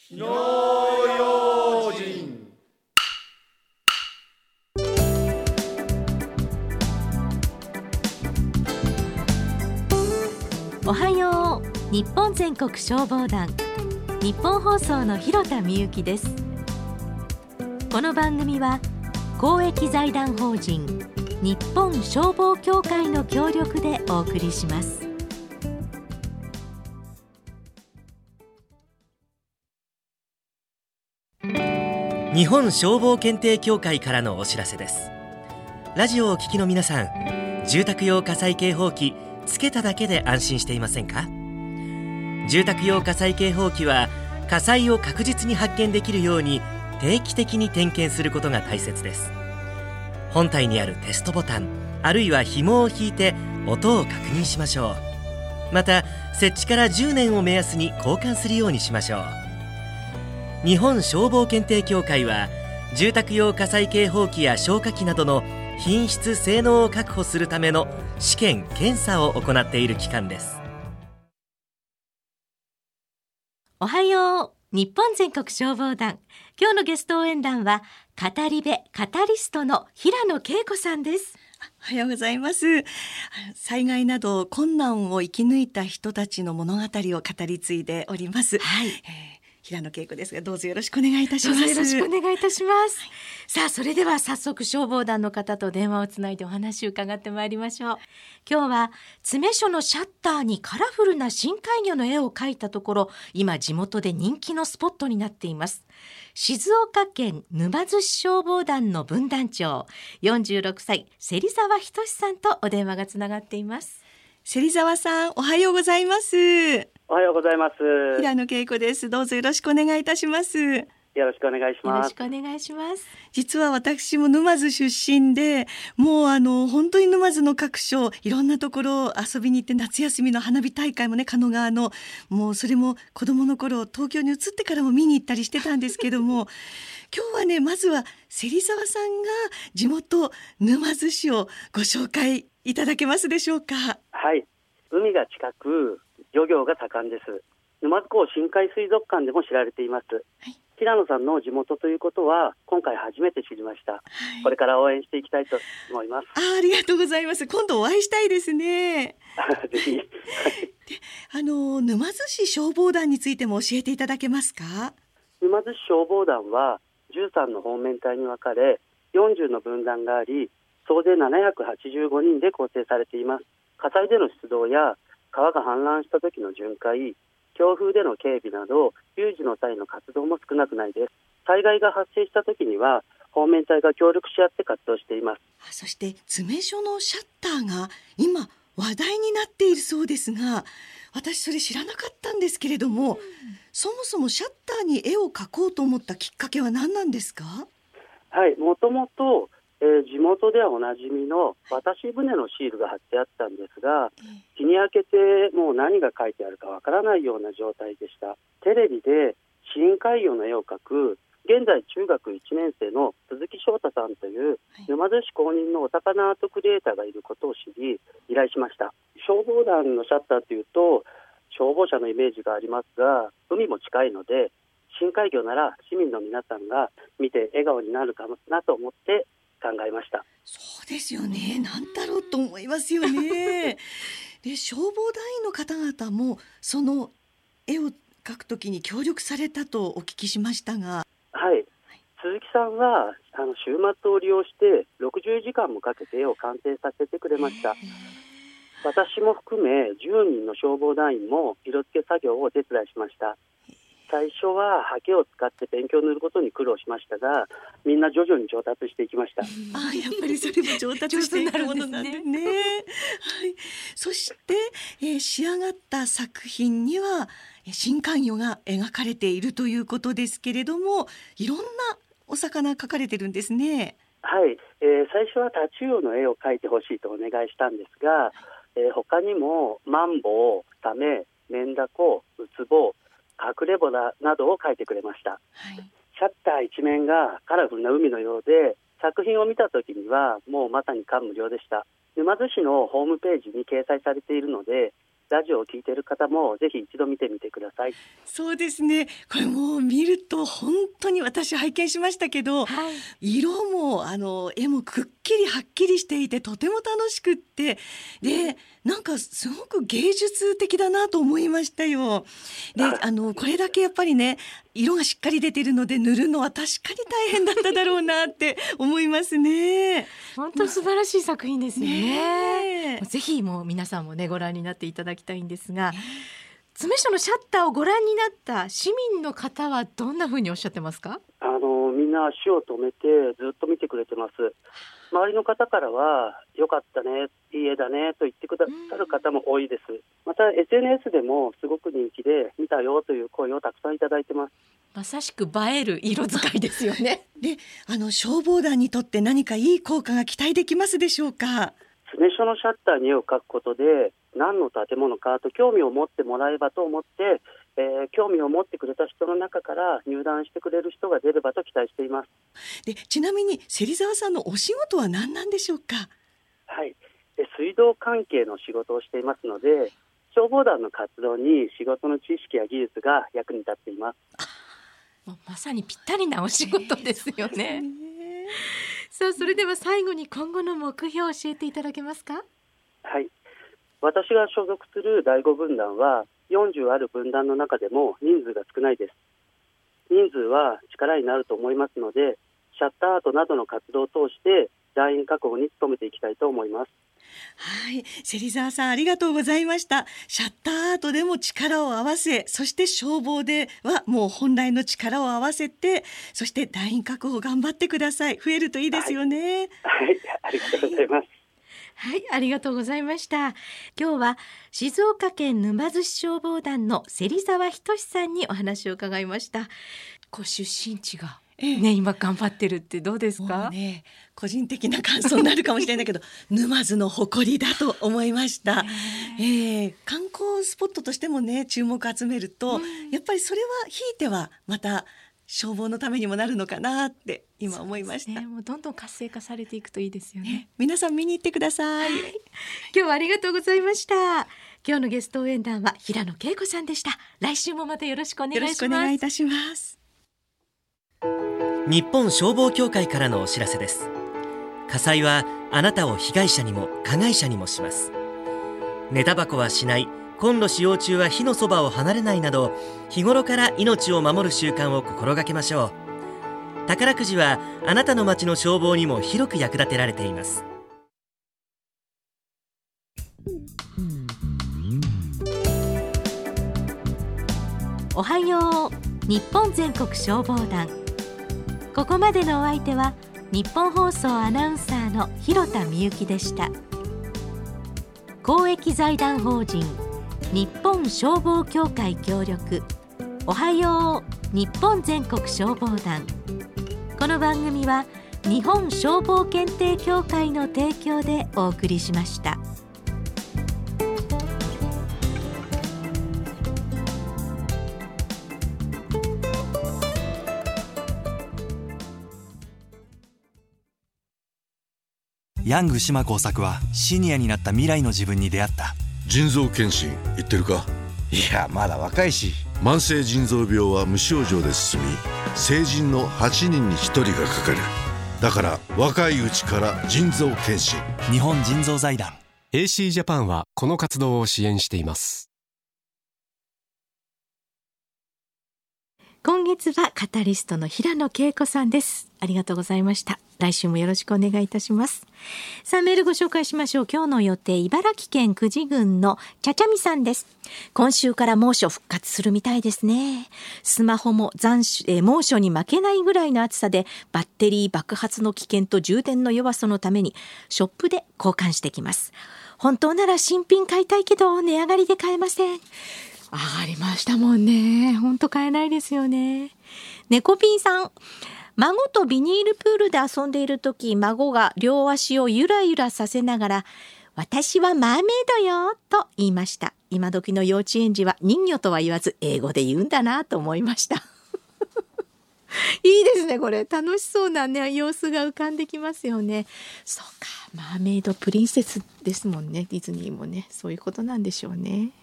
火の用心。 おはよう。日本全国消防団、日本放送の広田美由です。この番組は公益財団法人日本消防協会の協力でお送りします。 日本消防検定協会からのお知らせです。ラジオをお聞きの皆さん、住宅用火災警報器つけただけで安心していませんか？住宅用火災警報器は火災を確実に発見できるように定期的に点検することが大切です。本体にあるテストボタン、あるいは紐を引いて音を確認しましょう。また設置から10年を目安に交換するようにしましょう。日本消防検定協会は住宅用火災警報器や消火器などの品質・性能を確保するための試験・検査を行っている機関です。 おはよう。日本全国消防団、今日のゲスト応援団は語り部カタリストの平野恵子さんです。 おはようございます。災害など困難を生き抜いた人たちの物語を語り継いでおります、平野恵子ですが、どうぞよろしくお願いいたします。 どうぞよろしくお願いいたします、さあ、それでは早速消防団の方と電話をつないでお話を伺ってまいりましょう。今日は詰所のシャッターにカラフルな深海魚の絵を描いたところ、今地元で人気のスポットになっています。静岡県沼津市消防団の分団長、46歳芹沢仁さんとお電話がつながっています。 芹沢さん、おはようございます。 おはようございます。 平野恵子です。どうぞよろしくお願いいたします。 よろしくお願いします。 よろしくお願いします。 実は私も沼津出身で、もう本当に沼津の各所いろんなところ遊びに行って、夏休みの花火大会もね、狩野川の、もうそれも子供の頃東京に移ってからも見に行ったりしてたんですけども今日はね、まずは芹沢さんが地元沼津市をご紹介いただけますでしょうか？ はい、海が近く漁業が盛んです。沼津港深海水族館でも知られています、平野さんの地元ということは今回初めて知りました、これから応援していきたいと思います。 ありがとうございます。今度お会いしたいですねぜひで、沼津市消防団についても教えていただけますか？ 沼津市消防団は13の方面隊に分かれ、40の分団があり、総勢785人で構成されています。火災での出動や川が氾濫した時の巡回、強風での警備など有事の際の活動も少なくないです。災害が発生した時には方面隊が協力し合って活動しています。 そして詰所のシャッターが今話題になっているそうですが、私それ知らなかったんですけれども、そもそもシャッターに絵を描こうと思ったきっかけは何なんですか？ はい、もともと地元ではおなじみの渡し船のシールが貼ってあったんですが、日に焼けてもう何が書いてあるかわからないような状態でした。テレビで深海魚の絵を描く現在中学1年生の鈴木翔太さんという沼津市公認のお魚アートクリエイターがいることを知り依頼しました。消防団のシャッターというと消防車のイメージがありますが、海も近いので深海魚なら市民の皆さんが見て笑顔になるかなと思って考えました。 そうですよね、なんだろうと思いますよねで、消防団員の方々もその絵を描くときに協力されたとお聞きしましたが。 はい、鈴木さんは週末を利用して60時間もかけて絵を完成させてくれました。私も含め10人の消防団員も色付け作業をお手伝いしました。最初はハケを使ってペンキを塗ることに苦労しましたが、みんな徐々に上達していきました。 やっぱりそれも上達していくものなんですねそして、仕上がった作品には深海魚が描かれているということですけれども、いろんなお魚描かれてるんですね。 はい、最初はタチウオの絵を描いてほしいとお願いしたんですが、他にもマンボウ、サメ、メンダコ、ウツボ、隠れボラなどを描いてくれました、シャッター一面がカラフルな海のようで、作品を見た時にはもうまさに感無量でした。沼津市のホームページに掲載されているので、 ラジオを聞いている方もぜひ一度見てみてください。 そうですね、これもう見ると本当に私拝見しましたけど、 はい、 色も絵もくっきりはっきりしていてとても楽しくって、でなんかすごく芸術的だなと思いましたよ。でこれだけやっぱりね色がしっかり出てるので塗るのは確かに大変だっただろうなって思いますね。 本当素晴らしい作品ですよね。 ねえぜひもう皆さんもねご覧になっていただきたいんですが、詰所のシャッターをご覧になった市民の方はどんなふうにおっしゃってますか？ みんな足を止めてずっと見てくれてます。周りの方からは良かったね、いい絵だねと言ってくださる方も多いです。また SNS でもすごく人気で見たよという声をたくさんいただいてます。 まさしく映える色使いですよね。 で消防団にとって何かいい効果が期待できますでしょうか？ 詰所のシャッターに絵を描くことで何の建物かと興味を持ってもらえばと思って、興味を持ってくれた人の中から入団してくれる人が出ればと期待しています。 でちなみに芹沢さんのお仕事は何なんでしょうか？ はい、水道関係の仕事をしていますので、消防団の活動に仕事の知識や技術が役に立っています。 もうまさにぴったりなお仕事ですよね。さあそれでは最後に今後の目標を教えていただけますか？ はい、私が所属する第5分団は40ある分団の中でも人数が少ないです。人数は力になると思いますので、シャッターアートなどの活動を通して団員確保に努めていきたいと思います。 はい、芹沢さんありがとうございました。シャッターアートでも力を合わせ、そして消防ではもう本来の力を合わせて、そして団員確保頑張ってください。増えるといいですよね。 はい、ありがとうございます。 はい、ありがとうございました。今日は静岡県沼津市消防団の芹沢仁さんにお話を伺いました。ご出身地がね、今頑張ってるってどうですか？ もうね、個人的な感想になるかもしれないけど沼津の誇りだと思いました。観光スポットとしてもね注目集めると、やっぱりそれはひいてはまた消防のためにもなるのかなって今思いました。 もうどんどん活性化されていくといいですよね。 皆さん見に行ってください。 今日はありがとうございました。今日のゲスト応援団は平野恵子さんでした。来週もまたよろしくお願いします。 よろしくお願いいたします。 日本消防協会からのお知らせです。火災はあなたを被害者にも加害者にもします。寝タバコはしない、コンロ使用中は火のそばを離れないなど、日頃から命を守る習慣を心がけましょう。宝くじはあなたの町の消防にも広く役立てられています。 おはよう日本全国消防団。ここまでのお相手は日本放送アナウンサーの広田みゆきでした。公益財団法人日本消防協会協力、おはよう日本全国消防団。この番組は日本消防検定協会の提供でお送りしました。 ヤング島耕作はシニアになった未来の自分に出会った。 腎臓検診行ってるか？ いやまだ若いし。 慢性腎臓病は無症状で進み、成人の8人に1人がかかる。だから若いうちから腎臓検診。 日本腎臓財団 AC ジャパンはこの活動を支援しています。 今月はカタリストの平野恵子さんです。ありがとうございました。来週もよろしくお願いいたします。さあメールご紹介しましょう。今日の予定、茨城県久慈郡のちゃちゃみさんです。今週から猛暑復活するみたいですね。スマホも猛暑に負けないぐらいの暑さで、バッテリー爆発の危険と充電の弱さのためにショップで交換してきます。本当なら新品買いたいけど値上がりで買えません。上がりましたもんね。本当買えないですよね。猫ピンさん、孫とビニールプールで遊んでいるとき、孫が両足をゆらゆらさせながら、私はマーメイドよと言いました。今時の幼稚園児は人魚とは言わず英語で言うんだなと思いました。いいですね、これ楽しそうなね様子が浮かんできますよね。そうか、マーメイドプリンセスですもんね。ディズニーもね、そういうことなんでしょうね。